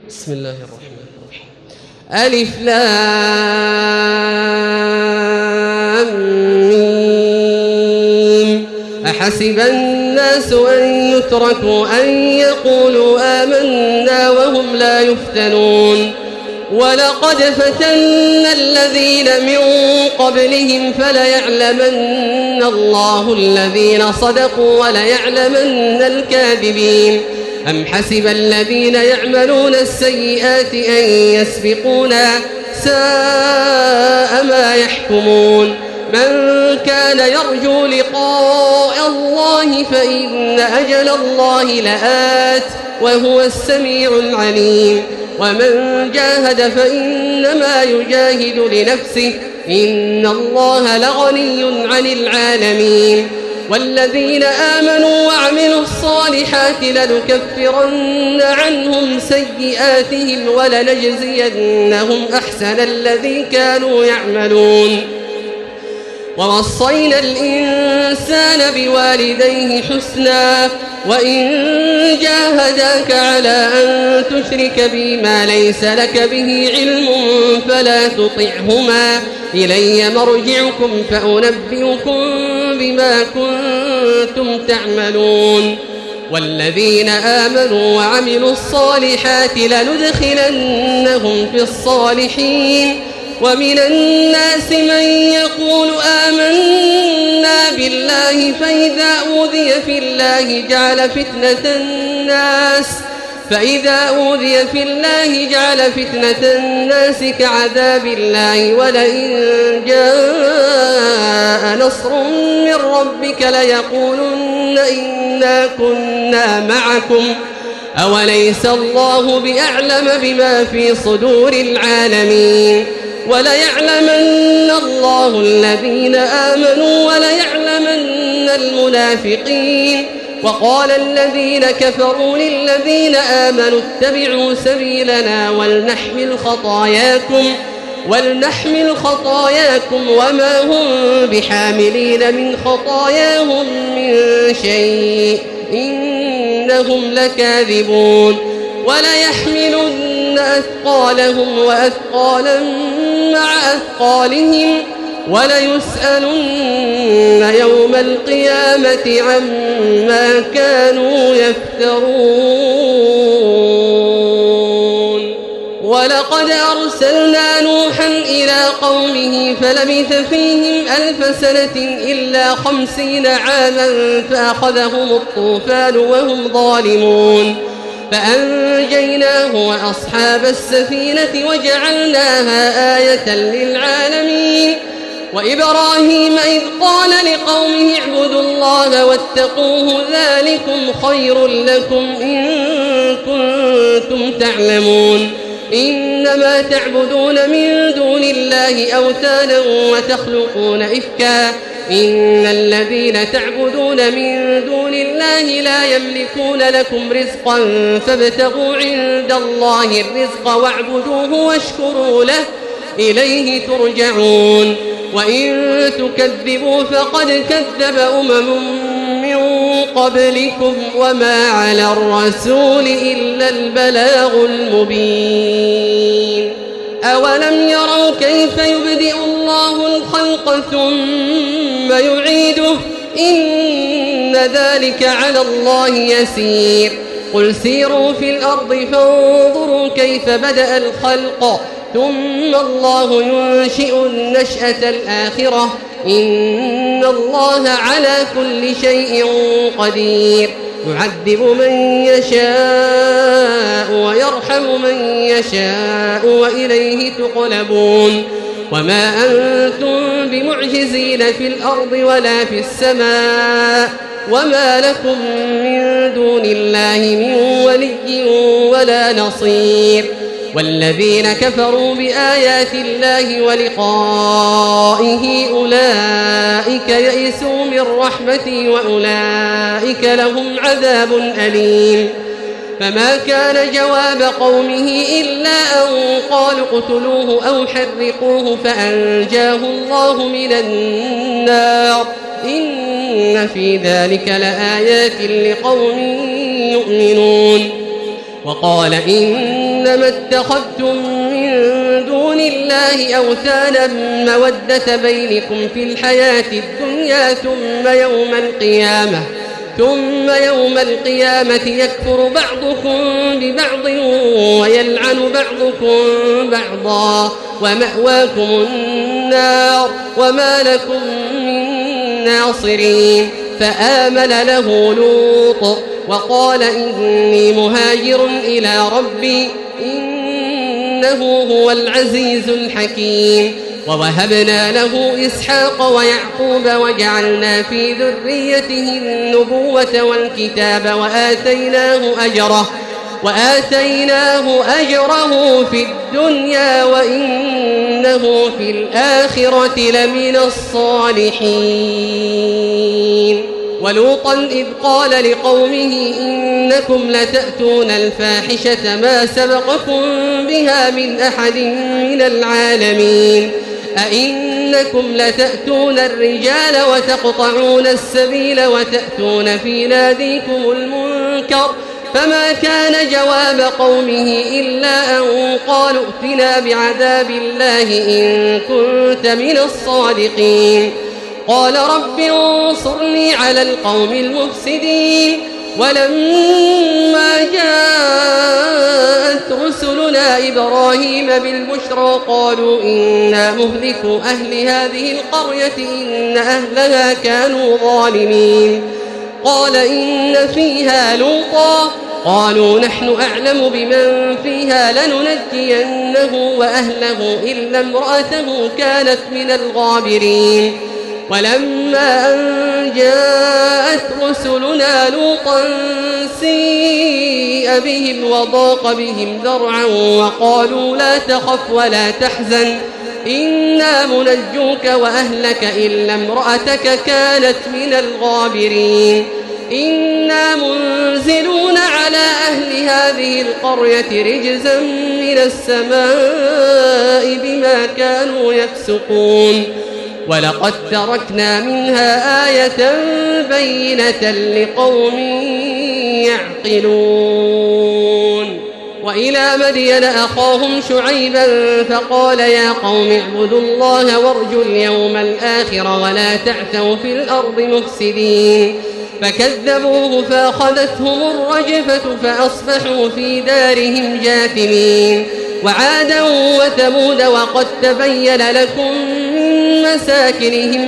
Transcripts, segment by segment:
بسم الله الرحمن الرحيم. ألف لام ميم. أحسب الناس أن يتركوا أن يقولوا آمنا وهم لا يفتنون ولقد فتنا الذين من قبلهم فليعلمن الله الذين صدقوا وليعلمن الكاذبين. أم حسب الذين يعملون السيئات أن يسبقونا ساء ما يحكمون. من كان يرجو لقاء الله فإن أجل الله لآت وهو السميع العليم. ومن جاهد فإنما يجاهد لنفسه إن الله لغني عن العالمين. والذين آمنوا وعملوا الصالحات لنكفرن عنهم سيئاتهم ولنجزينهم أحسن الذي كانوا يعملون. ووصينا الإنسان بوالديه حسنا وإن جاهداك على أن تشرك بي ما ليس لك به علم فلا تطعهما إلي مرجعكم فأنبئكم بما كنتم تعملون. والذين آمنوا وعملوا الصالحات لندخلنهم في الصالحين. ومن الناس من يقول آمنا بالله فإذا أوذي في الله جعل فتنة الناس كعذاب الله ولئن جاء نصر من ربك ليقولن إنا كنا معكم أوليس الله بأعلم بما في صدور العالمين. وليعلمن الله الذين آمنوا وليعلمن المنافقين. وقال الذين كفروا للذين آمنوا اتبعوا سبيلنا ولنحمل خطاياكم وما هم بحاملين من خطاياهم من شيء إنهم لكاذبون. وليحملن أثقالهم وأثقالا مع أثقالهم وليسألن يوم القيامة عما كانوا يفترون. ولقد أرسلنا نوحا إلى قومه فلبث فيهم 1000 سنة إلا 50 عاما فأخذهم الطوفان وهم ظالمون فأنجيناه وأصحاب السفينة وجعلناها آية للعالمين. وإبراهيم إذ قال لقومه اعبدوا الله واتقوه ذلكم خير لكم إن كنتم تعلمون. إنما تعبدون من دون الله أوثانا وتخلقون إفكا إن الذين تعبدون من دون الله لا يملكون لكم رزقا فابتغوا عند الله الرزق واعبدوه واشكروا له إليه ترجعون. وإن تكذبوا فقد كذب من قبلكم وما على الرسول إلا البلاغ المبين. أولم يروا كيف يبدئ الله الخلق ثم يعيده إن ذلك على الله يسير. قل سيروا في الأرض فانظروا كيف بدأ الخلق ثم الله ينشئ النشأة الآخرة إن الله على كل شيء قدير. يعذب من يشاء ويرحم من يشاء وإليه تقلبون. وما أنتم بمعجزين في الأرض ولا في السماء وما لكم من دون الله من ولي ولا نصير. والذين كفروا بآيات الله ولقائه أولئك يئسوا من رحمتي وأولئك لهم عذاب أليم. فما كان جواب قومه إلا أن قالوا اقتلوه أو حرقوه فأنجاه الله من النار إن في ذلك لآيات لقوم يؤمنون. وقال إنما اتخذتم من دون الله أوثانا مودة بينكم في الحياة الدنيا ثم يوم القيامة يكفر بعضكم ببعض ويلعن بعضكم بعضا ومأواكم النار وما لكم من ناصرين. فآمن له لوط وقال إني مهاجر إلى ربي إنه هو العزيز الحكيم. ووهبنا له إسحاق ويعقوب وجعلنا في ذريته النبوة والكتاب وآتيناه أجره في الدنيا وإنه في الآخرة لمن الصالحين. ولوطا إذ قال لقومه إنكم لتأتون الفاحشة ما سبقكم بها من أحد من العالمين أئنكم لتأتون الرجال وتقطعون السبيل وتأتون في ناديكم المنكر فما كان جواب قومه إلا أن قالوا ائتنا بعذاب الله إن كنت من الصادقين. قال رب انصرني على القوم المفسدين. ولما جاءت رسلنا إبراهيم بالبشرى قالوا إنا مهلكو أهل هذه القرية إن أهلها كانوا ظالمين. قال إن فيها لوطا قالوا نحن أعلم بمن فيها لننجينه وأهله إلا امرأته كانت من الغابرين. ولما أن جاءت رسلنا لوطا سيء بهم وضاق بهم ذرعا وقالوا لا تخف ولا تحزن إنا منجوك وأهلك إلا امرأتك كانت من الغابرين. إنا منزلون على أهل هذه القرية رجزا من السماء بما كانوا يفسقون. ولقد تركنا منها آية بينة لقوم يعقلون. وإلى مدين أخاهم شعيبا فقال يا قوم اعبدوا الله وارجوا اليوم الآخر ولا تعثوا في الأرض مفسدين. فكذبوه فأخذتهم الرجفة فأصبحوا في دارهم جاثمين. وعادا وثمود وقد تبين لكم من مساكنهم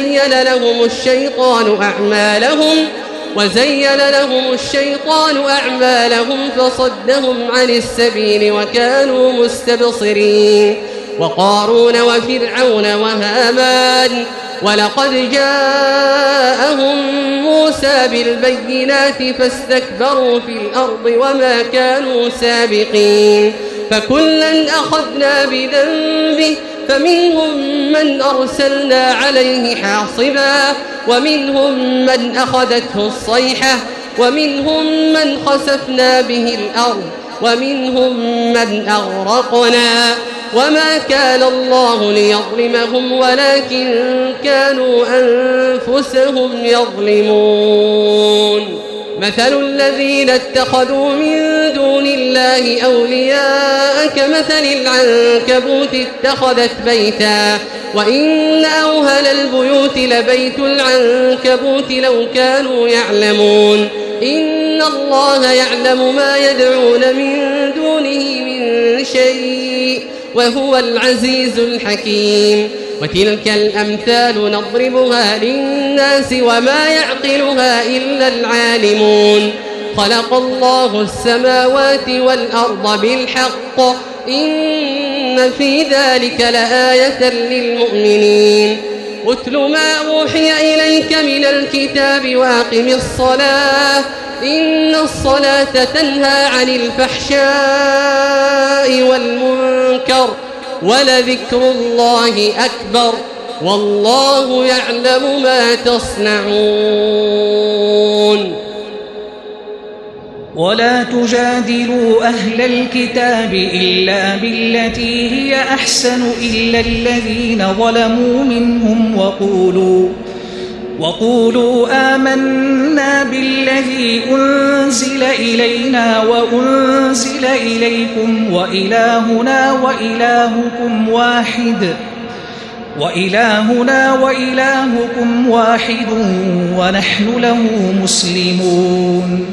وزين لهم الشيطان أعمالهم فصدهم عن السبيل وكانوا مستبصرين. وقارون وفرعون وهامان ولقد جاءهم موسى بالبينات فاستكبروا في الأرض وما كانوا سابقين. فكلا أخذنا بذنبه فمنهم من أرسلنا عليه حاصبا ومنهم من أخذته الصيحة ومنهم من خسفنا به الأرض ومنهم من أغرقنا وما كان الله ليظلمهم ولكن كانوا أنفسهم يظلمون. مثل الذين اتخذوا من دون الله أولياء كمثل العنكبوت اتخذت بيتا وإن أوهن البيوت لبيت العنكبوت لو كانوا يعلمون. إن الله يعلم ما يدعون من دونه من شيء وهو العزيز الحكيم. وتلك الأمثال نضربها للناس وما يعقلها إلا العالمون. خلق الله السماوات والأرض بالحق إن في ذلك لآية للمؤمنين. اتل ما أوحي إليك من الكتاب وأقم الصلاة إن الصلاة تنهى عن الفحشاء والمنكر ولذكر الله أكبر والله يعلم ما تصنعون. ولا تجادلوا أهل الكتاب إلا بالتي هي أحسن إلا الذين ظلموا منهم وقولوا آمنا بالذي أنزل إلينا وأنزل إليكم وإلهنا وإلهكم واحد ونحن له مسلمون.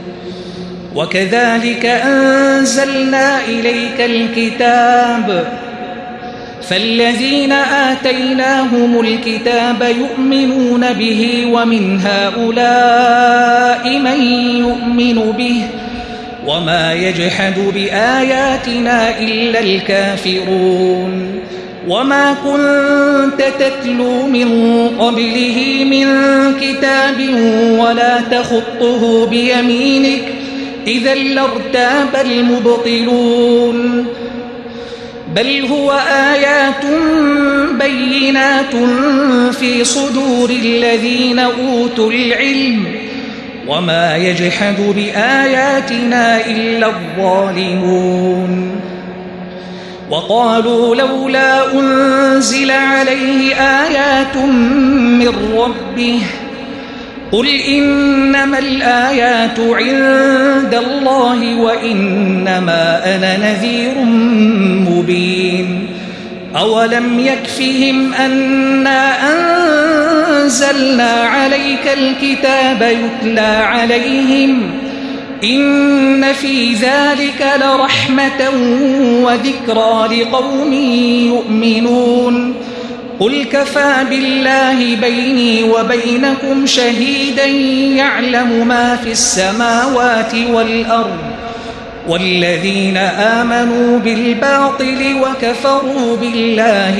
وكذلك أنزلنا إليك الكتاب فالذين آتيناهم الكتاب يؤمنون به ومن هؤلاء من يؤمن به وما يجحد بآياتنا إلا الكافرون. وما كنت تتلو من قبله من كتاب ولا تخطه بيمينك إذا لارتاب المبطلون. بل هو آيات بينات في صدور الذين أوتوا العلم وما يجحد بآياتنا إلا الظالمون. وقالوا لولا أنزل عليه آيات من ربه قل إنما الآيات عند الله وإنما أنا نذير مبين. أولم يكفهم أنا أنزلنا عليك الكتاب يتلى عليهم إن في ذلك لرحمة وذكرى لقوم يؤمنون. قل كفى بالله بيني وبينكم شهيدا يعلم ما في السماوات والأرض والذين آمنوا بالباطل وكفروا بالله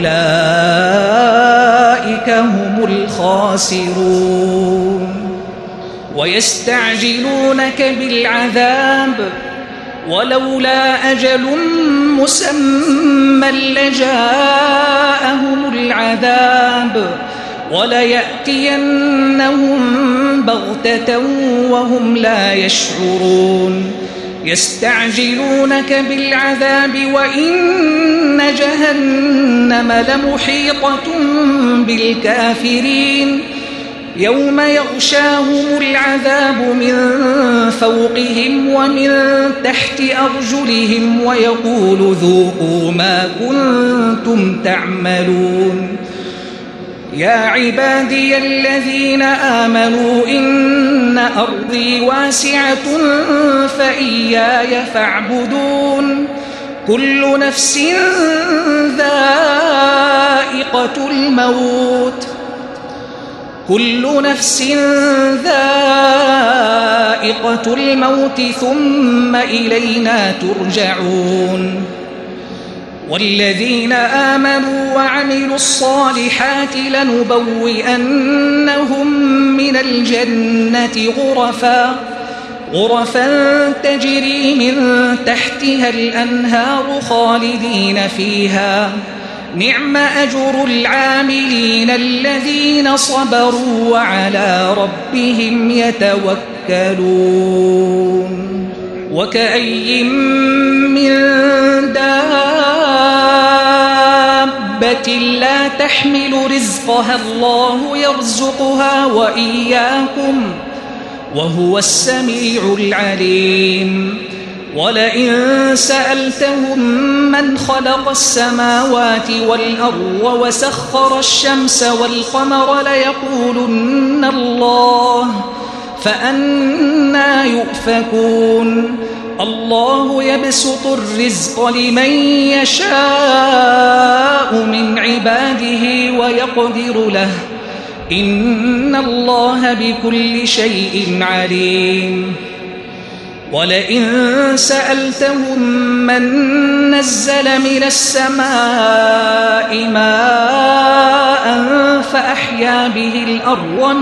أولئك هم الخاسرون. ويستعجلونك بالعذاب ولولا أجل مسمى لجاءهم العذاب وليأتينهم بغتة وهم لا يشعرون. يستعجلونك بالعذاب وإن جهنم لمحيطة بالكافرين يوم يغشاهم العذاب من فوقهم ومن تحت أرجلهم ويقول ذوقوا ما كنتم تعملون. يا عبادي الذين آمنوا إن أرضي واسعة فإياي فاعبدون. كل نفس ذائقة الموت ثم إلينا ترجعون. والذين آمنوا وعملوا الصالحات لنبوئنهم من الجنة غرفا تجري من تحتها الأنهار خالدين فيها نعم أجر العاملين الذين صبروا وعلى ربهم يتوكلون. وكأي من دابة لا تحمل رزقها الله يرزقها وإياكم وهو السميع العليم. ولئن سألتهم من خلق السماوات والأرض وسخر الشمس والقمر ليقولن الله فأنى يؤفكون. الله يبسط الرزق لمن يشاء من عباده ويقدر له إن الله بكل شيء عليم. ولئن سألتهم من نزل من السماء ماء فأحيا به الأرض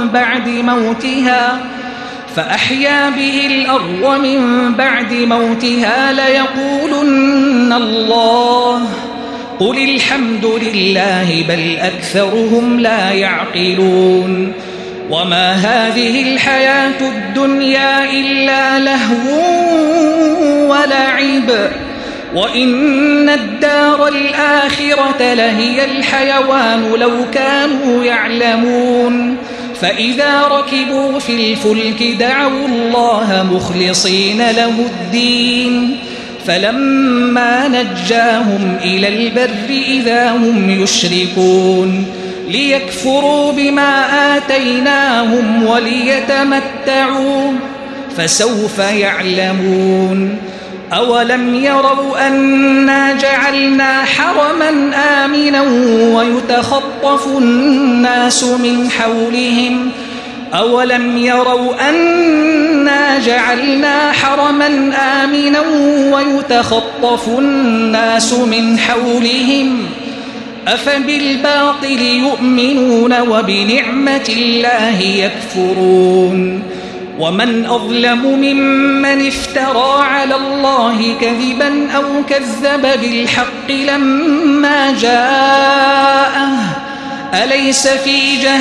من بعد موتها ليقولن الله قل الحمد لله بل أكثرهم لا يعقلون. وما هذه الحياة الدنيا إلا لهو ولعب وإن الدار الآخرة لهي الحيوان لو كانوا يعلمون فإذا ركبوا في الفلك دعوا الله مخلصين له الدين فلما نجاهم إلى البر إذا هم يشركون ليكفروا بما آتيناهم وليتمتعوا فسوف يعلمون أولم يروا أنا جعلنا حرما آمنا ويتخطف الناس من حولهم أولم يروا أنا جعلنا حرما آمنا ويتخطف الناس من حولهم أفبالباطل يؤمنون وبنعمة الله يكفرون ومن أظلم ممن افترى على الله كذبا أو كذب بالحق لما جاءه أليس في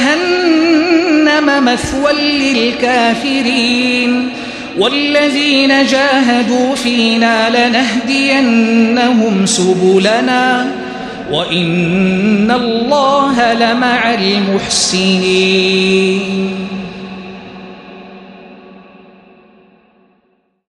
جهنم مثوى للكافرين والذين جاهدوا فينا لنهدينهم سبلنا وإن الله لمع المحسنين